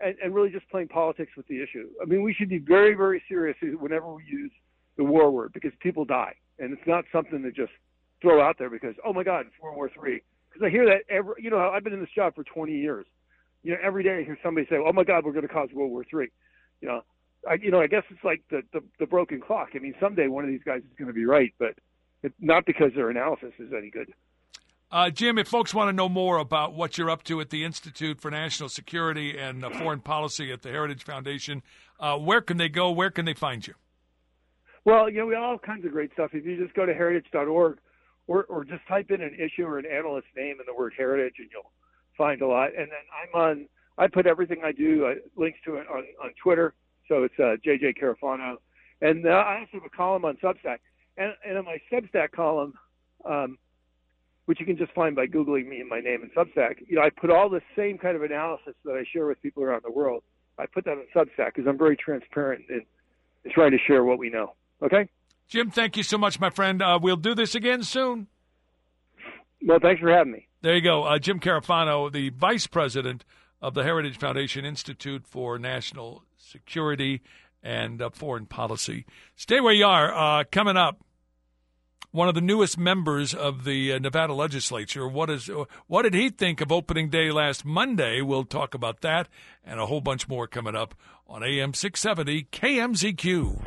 and really just playing politics with the issue. I mean, we should be very, very serious whenever we use the war word, because people die. And it's not something to just throw out there because, oh, my God, it's World War III. Because I hear that I've been in this job for 20 years. Every day I hear somebody say, oh, my God, we're going to cause World War III. I guess it's like the broken clock. I mean, someday one of these guys is going to be right, but it's not because their analysis is any good. Jim, if folks want to know more about what you're up to at the Institute for National Security and Foreign Policy at the Heritage Foundation, where can they go? Where can they find you? Well, we have all kinds of great stuff. If you just go to heritage.org or just type in an issue or an analyst's name and the word heritage, and you'll find a lot. And then I put everything I do, links to it on Twitter. So it's JJ Carafano. And I also have a column on Substack. And in my Substack column, which you can just find by Googling me and my name in Substack, I put all the same kind of analysis that I share with people around the world. I put that on Substack because I'm very transparent in trying to share what we know. Okay? Jim, thank you so much, my friend. We'll do this again soon. Well, thanks for having me. There you go. Jim Carafano, the vice president of the Heritage Foundation Institute for National Security and Foreign Policy. Stay where you are. Coming up, one of the newest members of the Nevada legislature. What did he think of opening day last Monday? We'll talk about that and a whole bunch more coming up on AM 670 KMZQ.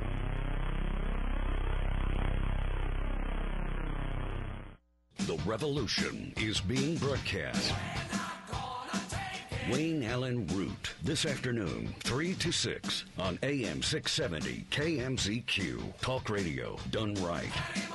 The revolution is being broadcast. Wayne Allen Root, this afternoon, 3 to 6 on AM 670 KMZQ. Talk radio done right.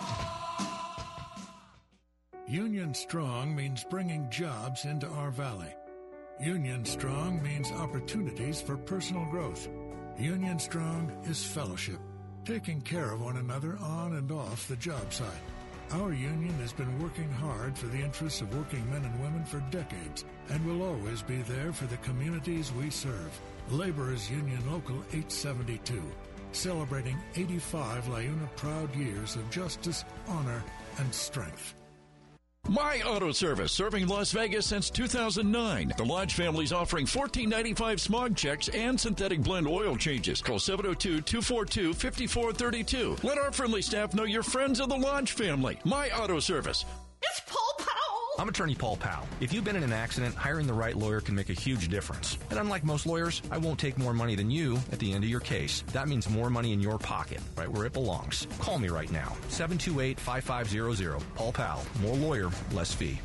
Union Strong means bringing jobs into our valley. Union Strong means opportunities for personal growth. Union Strong is fellowship, taking care of one another on and off the job site. Our union has been working hard for the interests of working men and women for decades and will always be there for the communities we serve. Laborers Union Local 872, celebrating 85 LiUNA proud years of justice, honor, and strength. My Auto Service, serving Las Vegas since 2009. The Lodge family's offering $14.95 smog checks and synthetic blend oil changes. Call 702-242-5432. Let our friendly staff know you're friends of the Lodge family. My Auto Service. It's Paul Powell. I'm attorney Paul Powell. If you've been in an accident, hiring the right lawyer can make a huge difference. And unlike most lawyers, I won't take more money than you at the end of your case. That means more money in your pocket, right where it belongs. Call me right now, 728-5500. Paul Powell. More lawyer, less fee.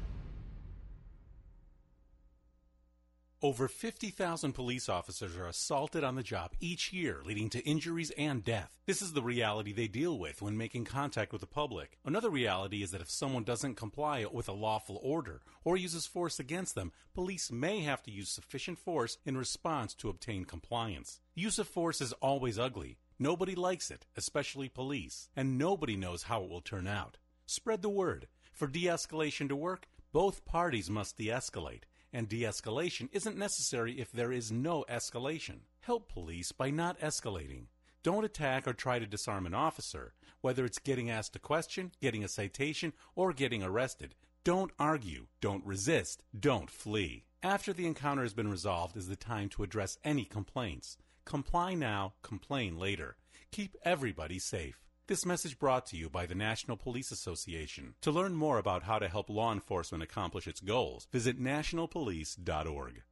Over 50,000 police officers are assaulted on the job each year, leading to injuries and death. This is the reality they deal with when making contact with the public. Another reality is that if someone doesn't comply with a lawful order or uses force against them, police may have to use sufficient force in response to obtain compliance. Use of force is always ugly. Nobody likes it, especially police, and nobody knows how it will turn out. Spread the word. For de-escalation to work, both parties must de-escalate. And de-escalation isn't necessary if there is no escalation. Help police by not escalating. Don't attack or try to disarm an officer. Whether it's getting asked a question, getting a citation, or getting arrested, don't argue, don't resist, don't flee. After the encounter has been resolved is the time to address any complaints. Comply now, complain later. Keep everybody safe. This message brought to you by the National Police Association. To learn more about how to help law enforcement accomplish its goals, visit nationalpolice.org.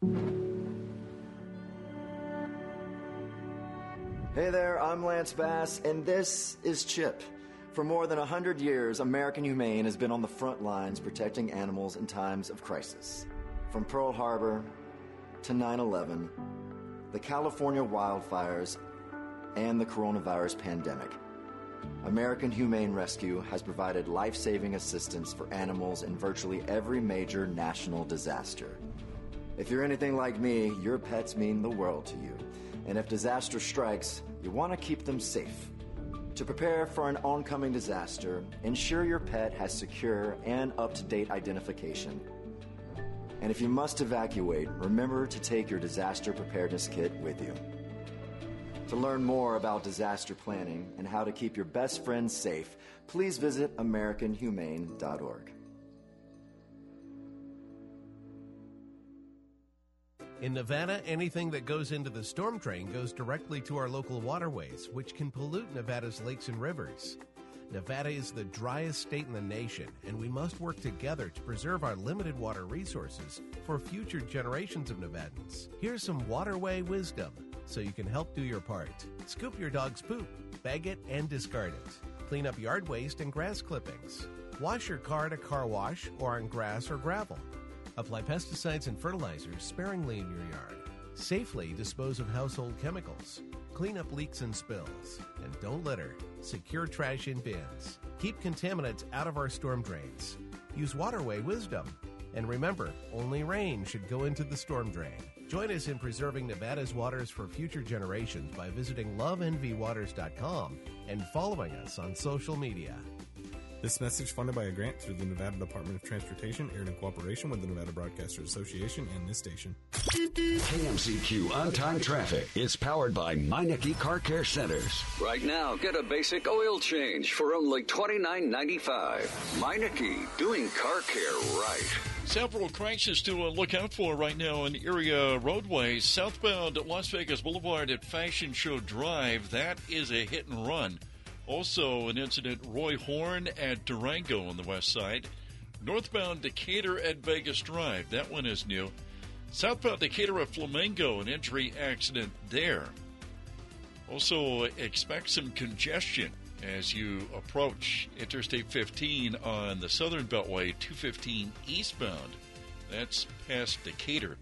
Hey there, I'm Lance Bass, and this is Chip. For more than 100 years, American Humane has been on the front lines protecting animals in times of crisis. From Pearl Harbor to 9/11, the California wildfires, and the coronavirus pandemic. American Humane Rescue has provided life-saving assistance for animals in virtually every major national disaster. If you're anything like me, your pets mean the world to you. And if disaster strikes, you want to keep them safe. To prepare for an oncoming disaster, ensure your pet has secure and up-to-date identification. And if you must evacuate, remember to take your disaster preparedness kit with you. To learn more about disaster planning and how to keep your best friends safe, please visit AmericanHumane.org. In Nevada, anything that goes into the storm drain goes directly to our local waterways, which can pollute Nevada's lakes and rivers. Nevada is the driest state in the nation, and we must work together to preserve our limited water resources for future generations of Nevadans. Here's some waterway wisdom so you can help do your part. Scoop your dog's poop, bag it, and discard it. Clean up yard waste and grass clippings. Wash your car at a car wash or on grass or gravel. Apply pesticides and fertilizers sparingly in your yard. Safely dispose of household chemicals. Clean up leaks and spills. And don't litter. Secure trash in bins. Keep contaminants out of our storm drains. Use waterway wisdom. And remember, only rain should go into the storm drain. Join us in preserving Nevada's waters for future generations by visiting loveenvywaters.com and following us on social media. This message funded by a grant through the Nevada Department of Transportation, aired in cooperation with the Nevada Broadcasters Association and this station. KMZQ On-Time Traffic is powered by Meineke Car Care Centers. Right now, get a basic oil change for only $29.95. Meineke, doing car care right. Several crashes to look out for right now on area roadways. Southbound Las Vegas Boulevard at Fashion Show Drive, that is a hit and run. Also, an incident, Roy Horn at Durango on the west side. Northbound Decatur at Vegas Drive, that one is new. Southbound Decatur at Flamingo, an entry accident there. Also, expect some congestion as you approach Interstate 15 on the Southern Beltway, 215 eastbound. That's past Decatur.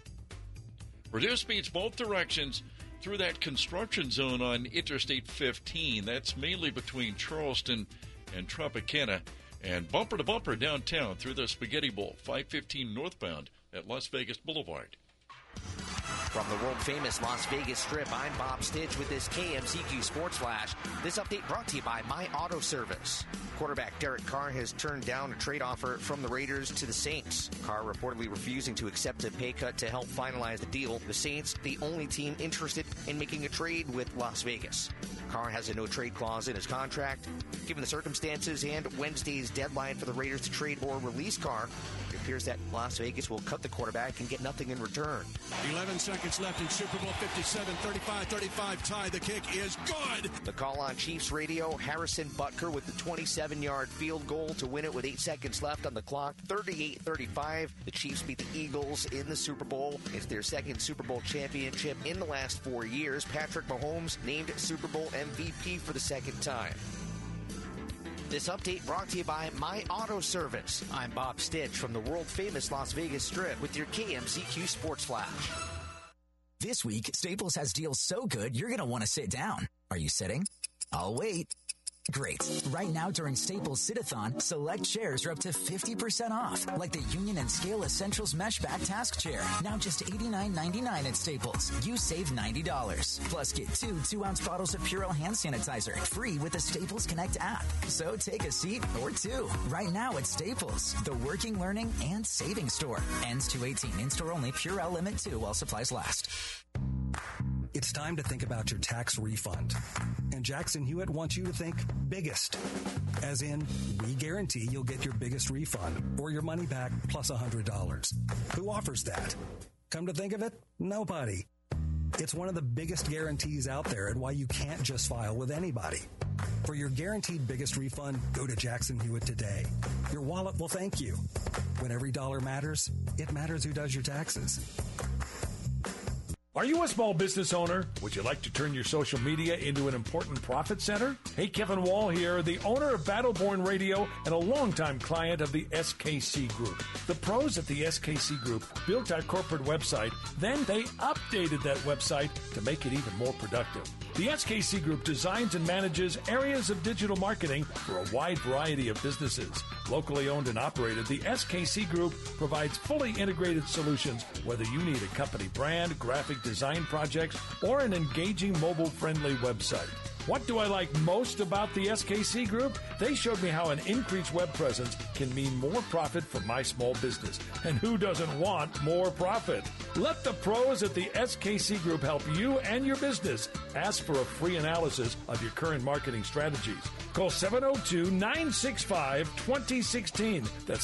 Reduced speeds both directions through that construction zone on Interstate 15. That's mainly between Charleston and Tropicana. And bumper to bumper downtown through the Spaghetti Bowl, 515 northbound at Las Vegas Boulevard. From the world-famous Las Vegas Strip, I'm Bob Stitch with this KMZQ Sports Flash. This update brought to you by My Auto Service. Quarterback Derek Carr has turned down a trade offer from the Raiders to the Saints. Carr reportedly refusing to accept a pay cut to help finalize the deal. The Saints, the only team interested in making a trade with Las Vegas. Carr has a no-trade clause in his contract. Given the circumstances and Wednesday's deadline for the Raiders to trade or release Carr, it appears that Las Vegas will cut the quarterback and get nothing in return. 11 seconds left in Super Bowl 57, 35-35 tie. The kick is good. The call on Chiefs radio, Harrison Butker with the 27-yard field goal to win it with 8 seconds left on the clock, 38-35. The Chiefs beat the Eagles in the Super Bowl. It's their second Super Bowl championship in the last 4 years. Patrick Mahomes named Super Bowl MVP for the second time. This update brought to you by My Auto Service. I'm Bob Stitch from the world-famous Las Vegas Strip with your KMZQ Sports Flash. This week, Staples has deals so good, you're going to want to sit down. Are you sitting? I'll wait. Great. Right now during Staples Sit-a-thon, select chairs are up to 50% off, like the Union and Scale Essentials Mesh Back Task Chair, now just $89.99 at Staples. You save $90. Plus, get 2 2-ounce bottles of Purell hand sanitizer, free with the Staples Connect app. So take a seat or two, right now at Staples, the working, learning, and saving store. Ends 2/18, in-store only, Purell Limit 2 while supplies last. It's time to think about your tax refund. And Jackson Hewitt wants you to think biggest. As in, we guarantee you'll get your biggest refund or your money back plus $100. Who offers that? Come to think of it, nobody. It's one of the biggest guarantees out there and why you can't just file with anybody. For your guaranteed biggest refund, go to Jackson Hewitt today. Your wallet will thank you. When every dollar matters, it matters who does your taxes. Are you a small business owner? Would you like to turn your social media into an important profit center? Hey, Kevin Wall here, the owner of Battleborn Radio and a longtime client of the SKC Group. The pros at the SKC Group built our corporate website, then they updated that website to make it even more productive. The SKC Group designs and manages areas of digital marketing for a wide variety of businesses. Locally owned and operated, the SKC Group provides fully integrated solutions, whether you need a company brand, graphic design projects, or an engaging mobile-friendly website. What do I like most about the SKC Group? They showed me how an increased web presence can mean more profit for my small business. And who doesn't want more profit? Let the pros at the SKC Group help you and your business. Ask for a free analysis of your current marketing strategies. Call 702-965-2016. That's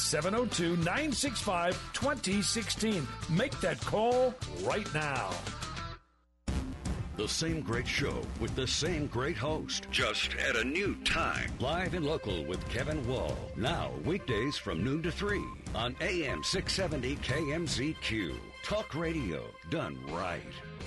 702-965-2016. Make that call right now. The same great show with the same great host, just at a new time. Live and local with Kevin Wall. Now, weekdays from noon to 3 on AM 670 KMZQ. Talk radio done right.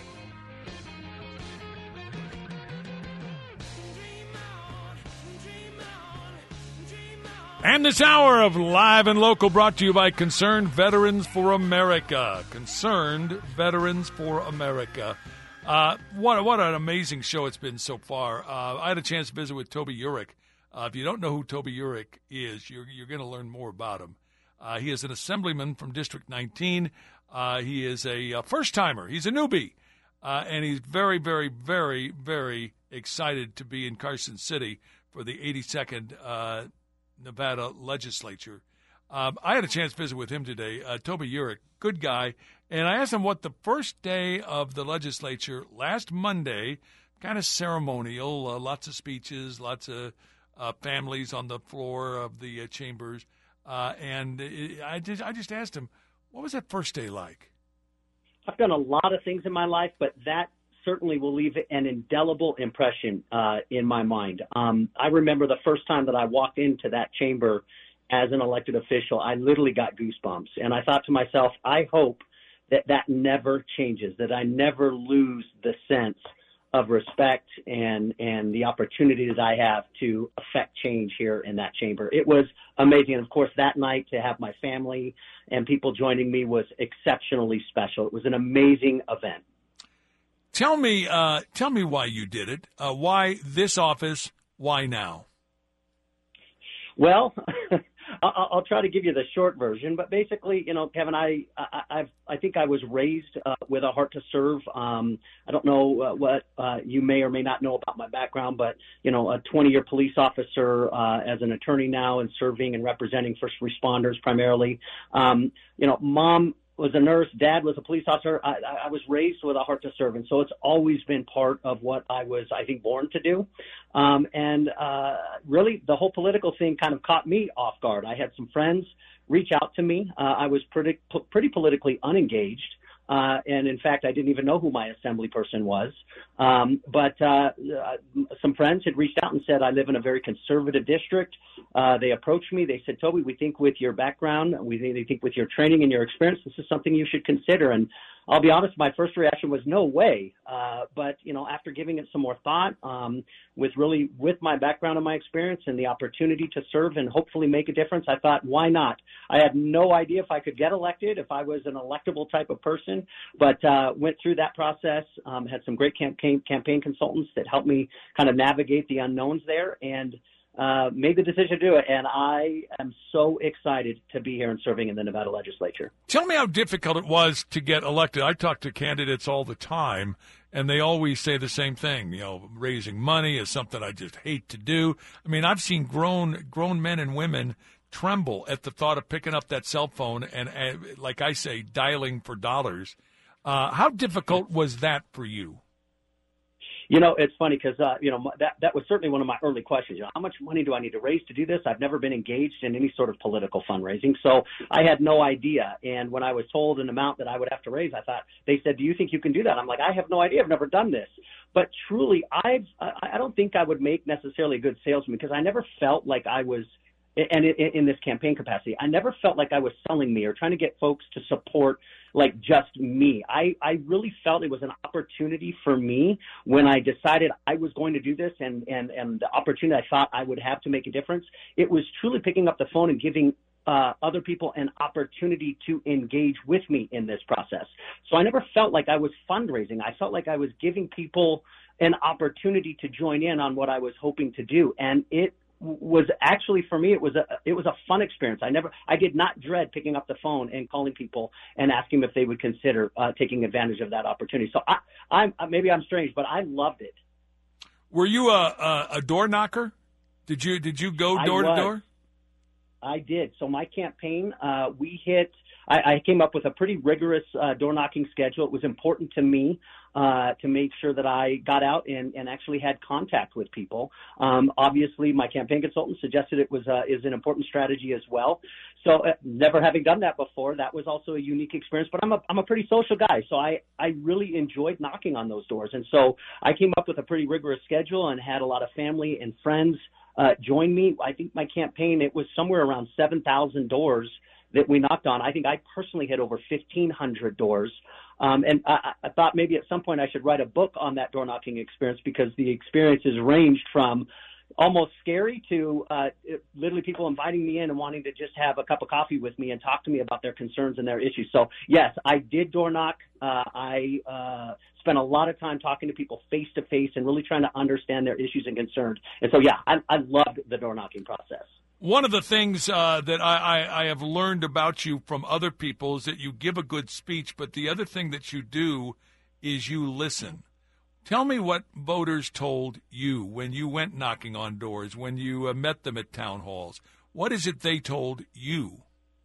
And this hour of Live and Local brought to you by Concerned Veterans for America. Concerned Veterans for America. What an amazing show it's been so far. I had a chance to visit with Toby Urick. If you don't know who Toby Urick is, you're going to learn more about him. He is an assemblyman from District 19. He is a first-timer. He's a newbie. And he's very, very, very, very excited to be in Carson City for the 82nd Nevada legislature. I had a chance to visit with him today. Toby Urick, good guy. And I asked him what the first day of the legislature last Monday, kind of ceremonial, lots of speeches, lots of families on the floor of the chambers. I just asked him, what was that first day like? I've done a lot of things in my life, but that certainly will leave an indelible impression in my mind. I remember the first time that I walked into that chamber as an elected official, I literally got goosebumps. And I thought to myself, I hope that never changes, that I never lose the sense of respect and the opportunity that I have to affect change here in that chamber. It was amazing. And of course, that night to have my family and people joining me was exceptionally special. It was an amazing event. Tell me why you did it. Why this office? Why now? Well, I'll try to give you the short version, but basically, Kevin, I think I was raised with a heart to serve. I don't know what you may or may not know about my background, but a 20-year police officer as an attorney now and serving and representing first responders primarily. Mom was a nurse, dad was a police officer. I was raised with a heart to serve, and so it's always been part of what I was, I think, born to do. Really, the whole political thing kind of caught me off guard. I had some friends reach out to me. I was pretty politically unengaged. And in fact, I didn't even know who my assembly person was. But some friends had reached out and said, I live in a very conservative district. They approached me. They said, Toby, we think with your background, we think with your training and your experience, this is something you should consider. And I'll be honest, my first reaction was no way. But after giving it some more thought, with my background and my experience and the opportunity to serve and hopefully make a difference, I thought, why not? I had no idea if I could get elected, if I was an electable type of person, but went through that process, had some great campaign consultants that helped me kind of navigate the unknowns there, and made the decision to do it. And I am so excited to be here and serving in the Nevada legislature. Tell me how difficult it was to get elected. I talk to candidates all the time, and they always say the same thing. Raising money is something I just hate to do. I mean, I've seen grown men and women tremble at the thought of picking up that cell phone and like I say, dialing for dollars. How difficult was that for you? It's funny because, that was certainly one of my early questions. How much money do I need to raise to do this? I've never been engaged in any sort of political fundraising, so I had no idea. And when I was told an amount that I would have to raise, they said, do you think you can do that? I'm like, I have no idea. I've never done this. But truly, I don't think I would make necessarily a good salesman because I never felt like I was, and in this campaign capacity, I never felt like I was selling me or trying to get folks to support like just me. I really felt it was an opportunity for me when I decided I was going to do this and the opportunity I thought I would have to make a difference. It was truly picking up the phone and giving other people an opportunity to engage with me in this process. So I never felt like I was fundraising. I felt like I was giving people an opportunity to join in on what I was hoping to do. And it was actually, for me, it was a fun experience. I did not dread picking up the phone and calling people and asking them if they would consider taking advantage of that opportunity. So maybe I'm strange, but I loved it. Were you a door knocker? Did you go door to door? I did. So my campaign, I came up with a pretty rigorous door knocking schedule. It was important to me to make sure that I got out and actually had contact with people. Obviously, my campaign consultant suggested it is an important strategy as well. So never having done that before, that was also a unique experience. But I'm a pretty social guy, so I really enjoyed knocking on those doors. And so I came up with a pretty rigorous schedule and had a lot of family and friends join me. I think my campaign, it was somewhere around 7,000 doors that we knocked on. I think I personally hit over 1,500 doors. And I thought maybe at some point I should write a book on that door knocking experience, because the experiences ranged from almost scary to literally people inviting me in and wanting to just have a cup of coffee with me and talk to me about their concerns and their issues. So, yes, I did door knock. I spent a lot of time talking to people face-to-face and really trying to understand their issues and concerns. And so, yeah, I loved the door knocking process. One of the things that I have learned about you from other people is that you give a good speech, but the other thing that you do is you listen. Tell me what voters told you when you went knocking on doors, when you met them at town halls. What is it they told you?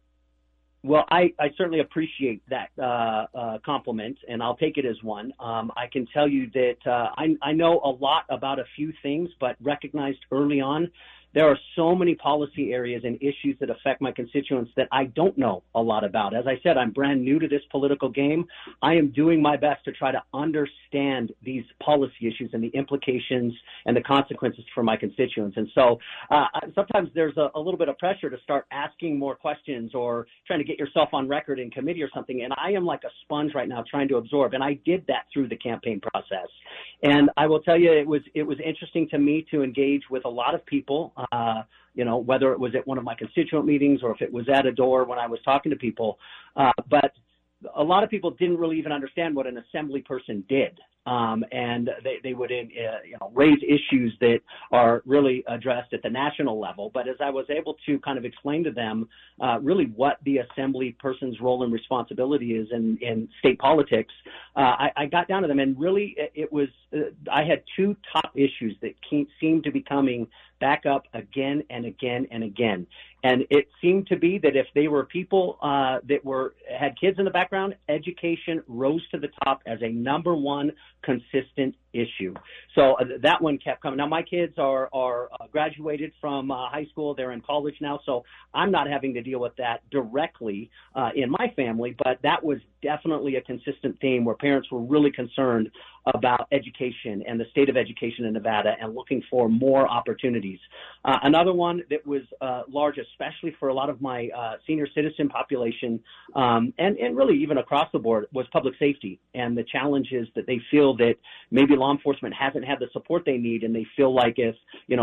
Well, I certainly appreciate that compliment, and I'll take it as one. I can tell you that I know a lot about a few things, but recognized early on there are so many policy areas and issues that affect my constituents that I don't know a lot about. As I said, I'm brand new to this political game. I am doing my best to try to understand these policy issues and the implications and the consequences for my constituents. And so sometimes there's a little bit of pressure to start asking more questions or trying to get yourself on record in committee or something. And I am like a sponge right now trying to absorb. And I did that through the campaign process. And I will tell you, it was interesting to me to engage with a lot of people, whether it was at one of my constituent meetings or if it was at a door when I was talking to people. But a lot of people didn't really even understand what an assembly person did. And they would raise issues that are really addressed at the national level. But as I was able to kind of explain to them really what the assembly person's role and responsibility is in state politics, I got down to them. And really it was I had two top issues that seemed to be coming back up again and again and again. And it seemed to be that if they were people that had kids in the background, education rose to the top as a number one consistent issue. So that one kept coming. Now, my kids are graduated from high school. They're in college now, so I'm not having to deal with that directly in my family, but that was definitely a consistent theme where parents were really concerned about education and the state of education in Nevada and looking for more opportunities. Another one that was large, especially for a lot of my senior citizen population, and really even across the board, was public safety and the challenges that they feel that maybe law enforcement hasn't had the support they need, and they feel like if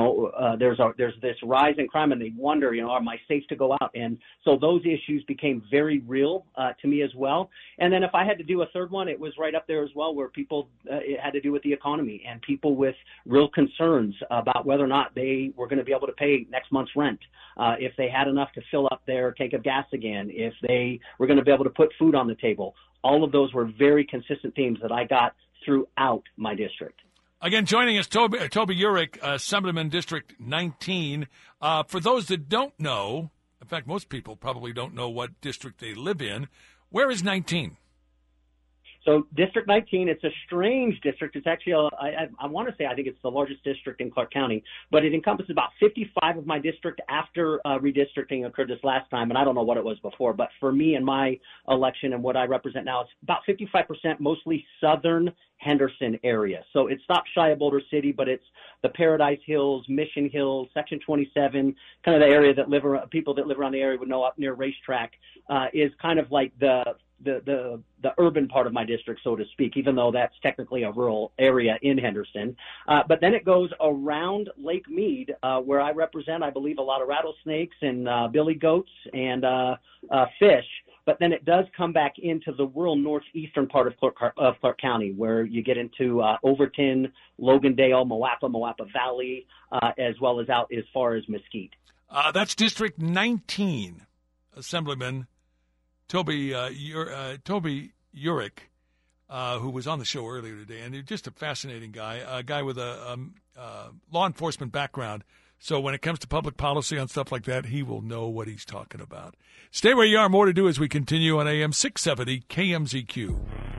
there's this rise in crime, and they wonder, am I safe to go out? And so those issues became very real to me as well. And then if I had to do a third one, it was right up there as well, where people it had to do with the economy and people with real concerns about whether or not they were going to be able to pay next month's rent, if they had enough to fill up their tank of gas again, if they were going to be able to put food on the table. All of those were very consistent themes that I got throughout my district. Again, joining us, Toby Urick, Assemblyman District 19. For those that don't know, in fact, most people probably don't know what district they live in, where is 19? So District 19, it's a strange district. It's actually, I want to say, I think it's the largest district in Clark County, but it encompasses about 55 of my district after redistricting occurred this last time, and I don't know what it was before, but for me and my election and what I represent now, it's about 55% mostly southern Henderson area. So it's not shy of Boulder City, but it's the Paradise Hills, Mission Hills, Section 27, kind of the area that people that live around the area would know up near Racetrack, is kind of like the urban part of my district, so to speak, even though that's technically a rural area in Henderson. But then it goes around Lake Mead, where I represent, I believe, a lot of rattlesnakes and billy goats and fish. But then it does come back into the rural northeastern part of Clark County, where you get into Overton, Logandale, Moapa Valley, as well as out as far as Mesquite. That's District 19, Assemblyman Toby Urick. who was on the show earlier today, and he's just a fascinating guy, a guy with a law enforcement background. So when it comes to public policy on stuff like that, he will know what he's talking about. Stay where you are. More to do as we continue on AM 670 KMZQ.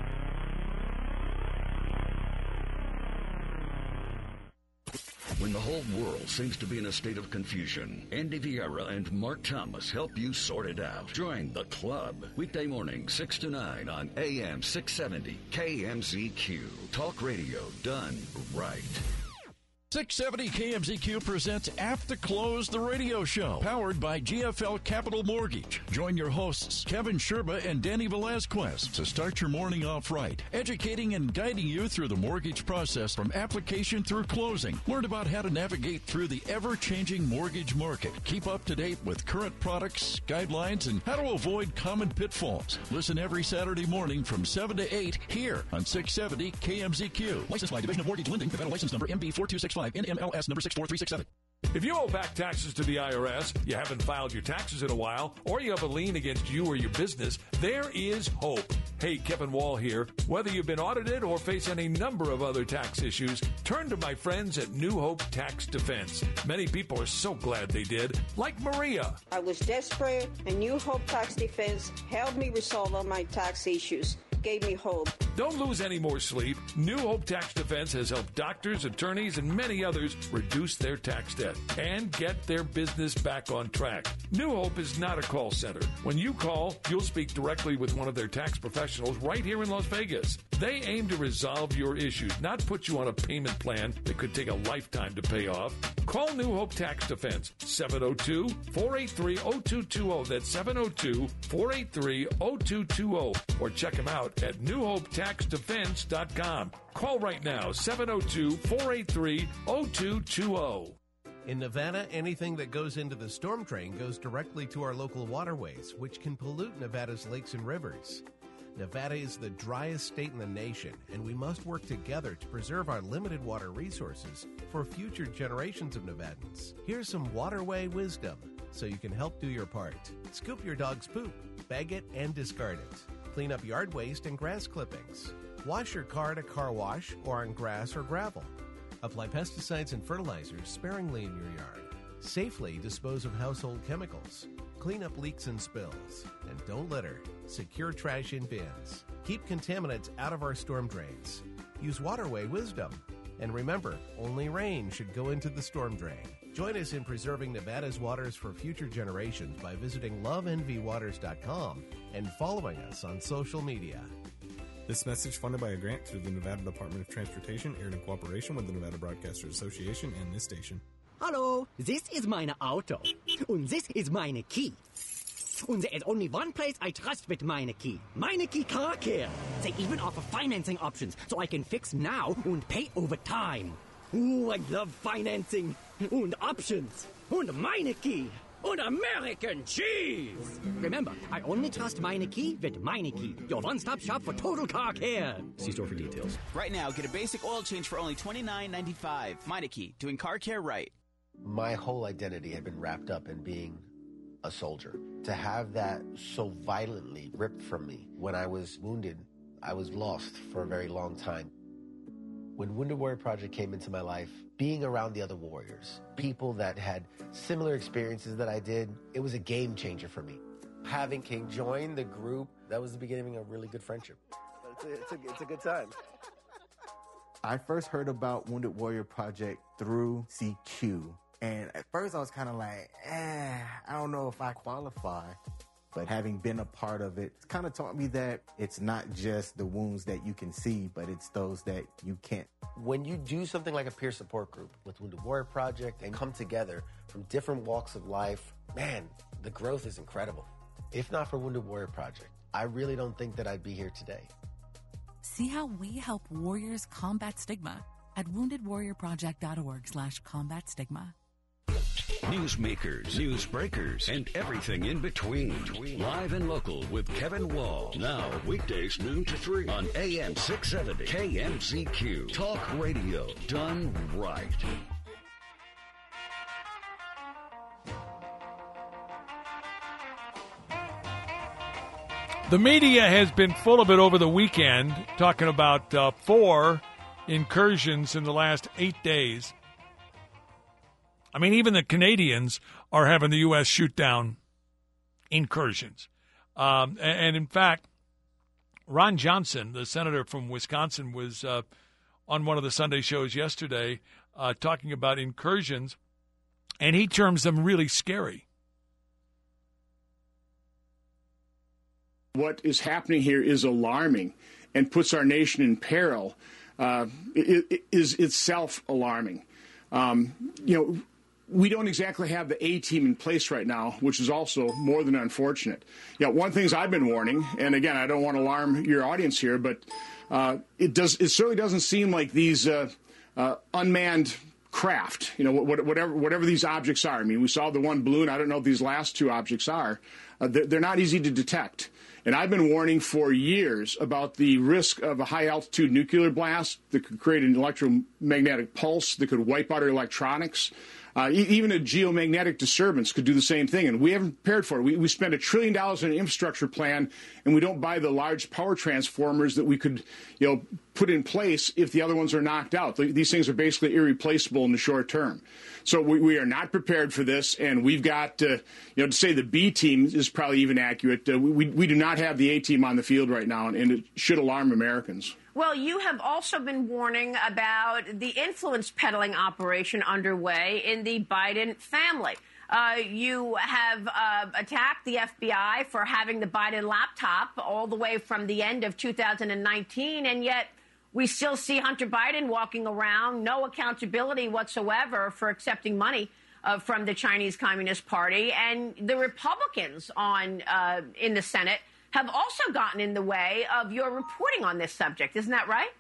When the whole world seems to be in a state of confusion, Andy Vieira and Mark Thomas help you sort it out. Join the club. Weekday morning, 6 to 9 on AM 670 KMZQ. Talk radio done right. 670 KMZQ presents After Close, the radio show, powered by GFL Capital Mortgage. Join your hosts, Kevin Sherba and Danny Velazquez, to start your morning off right, educating and guiding you through the mortgage process from application through closing. Learn about how to navigate through the ever-changing mortgage market. Keep up to date with current products, guidelines, and how to avoid common pitfalls. Listen every Saturday morning from 7 to 8 here on 670 KMZQ. Licensed by Division of Mortgage Lending, Nevada license number MB4265. NMLS number 64367. If you owe back taxes to the IRS, you haven't filed your taxes in a while, or you have a lien against you or your business, there is hope. Hey, Kevin Wall here. Whether you've been audited or face any number of other tax issues, turn to my friends at New Hope Tax Defense. Many people are so glad they did, like Maria. I was desperate, and New Hope Tax Defense helped me resolve all my tax issues. Gave me hope. Don't lose any more sleep. New Hope Tax Defense has helped doctors, attorneys, and many others reduce their tax debt and get their business back on track. New Hope is not a call center. When you call, you'll speak directly with one of their tax professionals right here in Las Vegas. They aim to resolve your issues, not put you on a payment plan that could take a lifetime to pay off. Call New Hope Tax Defense, 702-483-0220. That's 702-483-0220. Or check them out at newhopetaxdefense.com. Call right now, 702-483-0220. In Nevada, anything that goes into the storm drain goes directly to our local waterways, which can pollute Nevada's lakes and rivers. Nevada is the driest state in the nation, and we must work together to preserve our limited water resources for future generations of Nevadans. Here's some waterway wisdom so you can help do your part. Scoop your dog's poop, bag it, and discard it. Clean up yard waste and grass clippings. Wash your car at a car wash or on grass or gravel. Apply pesticides and fertilizers sparingly in your yard. Safely dispose of household chemicals. Clean up leaks and spills. And don't litter. Secure trash in bins. Keep contaminants out of our storm drains. Use waterway wisdom. And remember, only rain should go into the storm drain. Join us in preserving Nevada's waters for future generations by visiting loveenvywaters.com and following us on social media. This message funded by a grant through the Nevada Department of Transportation, aired in cooperation with the Nevada Broadcasters Association and this station. Hallo, this is meine Auto. Und this is meine key. And there is only one place I trust with meine key. Meine Key Car Care. They even offer financing options, so I can fix now and pay over time. Ooh, I love financing. And options. And meine Key. And American cheese. Remember, I only trust meine Key with meine Key, your one-stop shop for total car care. See store for details. Right now, get a basic oil change for only $29.95. Meineke, doing car care right. My whole identity had been wrapped up in being a soldier. To have that so violently ripped from me when I was wounded, I was lost for a very long time. When Wounded Warrior Project came into my life, being around the other warriors, people that had similar experiences that I did, it was a game changer for me. Having King join the group, that was the beginning of a really good friendship. It's a good time. I first heard about Wounded Warrior Project through CQ. And at first I was kind of like, I don't know if I qualify. But having been a part of it, it's kind of taught me that it's not just the wounds that you can see, but it's those that you can't. When you do something like a peer support group with Wounded Warrior Project and come together from different walks of life, man, the growth is incredible. If not for Wounded Warrior Project, I really don't think that I'd be here today. See how we help warriors combat stigma at woundedwarriorproject.org/combat stigma. Newsmakers, news breakers, and everything in between. Live and local with Kevin Wall. Now, weekdays noon to 3 on AM 670 KMZQ. Talk radio done right. The media has been full of it over the weekend, talking about 4 incursions in the last 8 days. I mean, even the Canadians are having the U.S. shoot down incursions. And in fact, Ron Johnson, the senator from Wisconsin, was on one of the Sunday shows yesterday talking about incursions, and he terms them really scary. What is happening here is alarming and puts our nation in peril. It is itself alarming. We don't exactly have the A-team in place right now, which is also more than unfortunate. One thing I've been warning, and again, I don't want to alarm your audience here, but it certainly doesn't seem like these unmanned craft, whatever these objects are. I mean, we saw the one balloon. I don't know what these last 2 objects are. They're not easy to detect. And I've been warning for years about the risk of a high-altitude nuclear blast that could create an electromagnetic pulse that could wipe out our electronics. Even a geomagnetic disturbance could do the same thing, and we haven't prepared for it. We spend $1 trillion in an infrastructure plan, and we don't buy the large power transformers that we could, put in place if the other ones are knocked out. These things are basically irreplaceable in the short term. So we are not prepared for this, and we've got, to say the B team is probably even accurate. We do not have the A team on the field right now, and it should alarm Americans. Well, you have also been warning about the influence peddling operation underway in the Biden family. You have attacked the FBI for having the Biden laptop all the way from the end of 2019, and yet we still see Hunter Biden walking around, no accountability whatsoever for accepting money from the Chinese Communist Party. And the Republicans in the Senate have also gotten in the way of your reporting on this subject. Isn't that right?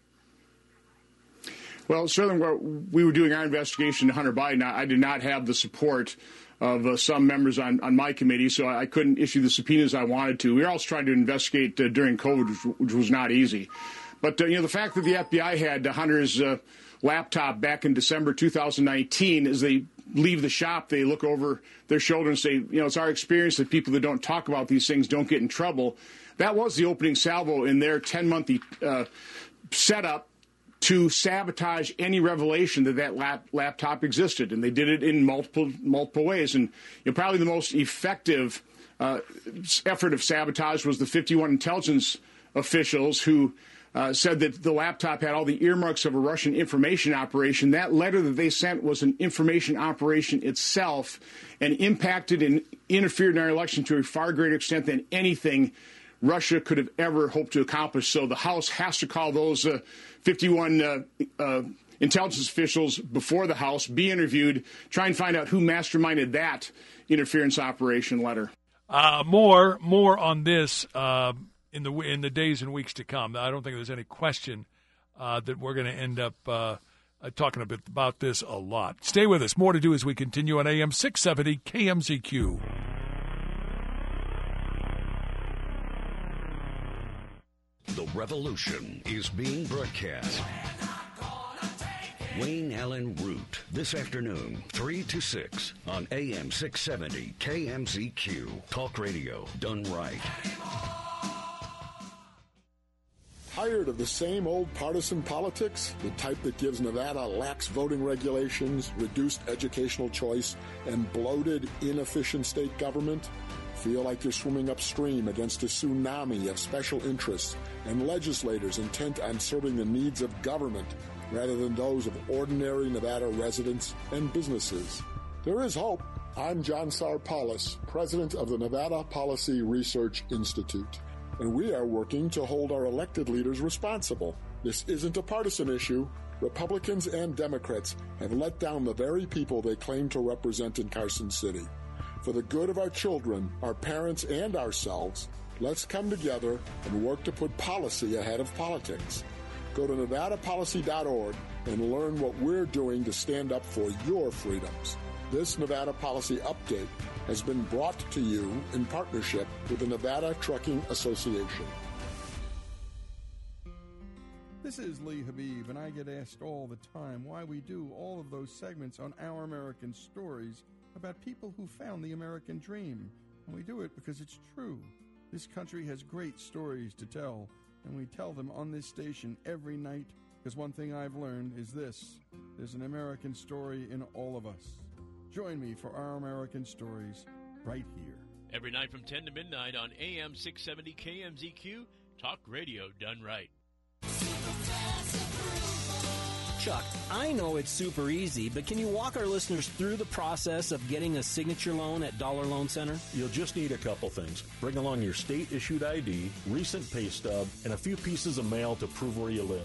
Well, certainly when we were doing our investigation into Hunter Biden, I did not have the support of some members on my committee, so I couldn't issue the subpoenas I wanted to. We were also trying to investigate during COVID, which was not easy. But, the fact that the FBI had Hunter's laptop back in December 2019, as they leave the shop, they look over their shoulder and say, it's our experience that people that don't talk about these things don't get in trouble. That was the opening salvo in their 10-month setup to sabotage any revelation that laptop existed. And they did it in multiple ways. And probably the most effective effort of sabotage was the 51 intelligence officials who said that the laptop had all the earmarks of a Russian information operation. That letter that they sent was an information operation itself and impacted and interfered in our election to a far greater extent than anything Russia could have ever hoped to accomplish. So the House has to call those 51 intelligence officials before the House, be interviewed, try and find out who masterminded that interference operation letter. More on this in the days and weeks to come. I don't think there's any question that we're going to end up talking a bit about this a lot. Stay with us. More to do as we continue on AM 670 KMZQ. The revolution is being broadcast. Wayne Allen Root, this afternoon, 3 to 6 on AM 670 KMZQ. Talk radio done right. Tired of the same old partisan politics? The type that gives Nevada lax voting regulations, reduced educational choice, and bloated, inefficient state government? Feel like you're swimming upstream against a tsunami of special interests and legislators intent on serving the needs of government rather than those of ordinary Nevada residents and businesses? There is hope. I'm John Sarpalis, president of the Nevada Policy Research Institute, and we are working to hold our elected leaders responsible. This isn't a partisan issue. Republicans and Democrats have let down the very people they claim to represent in Carson City. For the good of our children, our parents, and ourselves, let's come together and work to put policy ahead of politics. Go to NevadaPolicy.org and learn what we're doing to stand up for your freedoms. This Nevada Policy Update has been brought to you in partnership with the Nevada Trucking Association. This is Lee Habib, and I get asked all the time why we do all of those segments on Our American Stories about people who found the American dream. And we do it because it's true. This country has great stories to tell, and we tell them on this station every night, because one thing I've learned is this: there's an American story in all of us. Join me for Our American Stories right here. Every night from 10 to midnight on AM 670 KMZQ, talk radio done right. Chuck, I know it's super easy, but can you walk our listeners through the process of getting a signature loan at Dollar Loan Center? You'll just need a couple things. Bring along your state-issued ID, recent pay stub, and a few pieces of mail to prove where you live.